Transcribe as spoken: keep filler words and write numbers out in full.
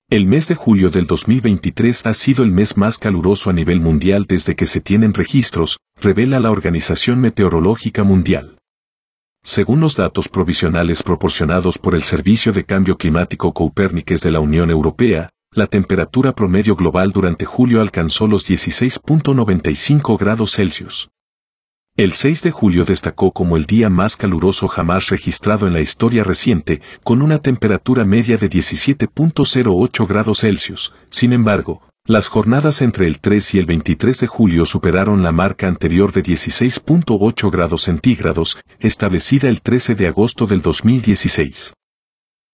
El mes de julio del dos mil veintitrés ha sido el mes más caluroso a nivel mundial desde que se tienen registros, revela la Organización Meteorológica Mundial. Según los datos provisionales proporcionados por el Servicio de Cambio Climático Copernicus de la Unión Europea, la temperatura promedio global durante julio alcanzó los dieciséis punto noventa y cinco grados Celsius. El seis de julio destacó como el día más caluroso jamás registrado en la historia reciente, con una temperatura media de diecisiete punto cero ocho grados Celsius. Sin embargo, las jornadas entre el tres y el veintitrés de julio superaron la marca anterior de dieciséis punto ocho grados centígrados, establecida el trece de agosto del dos mil dieciséis.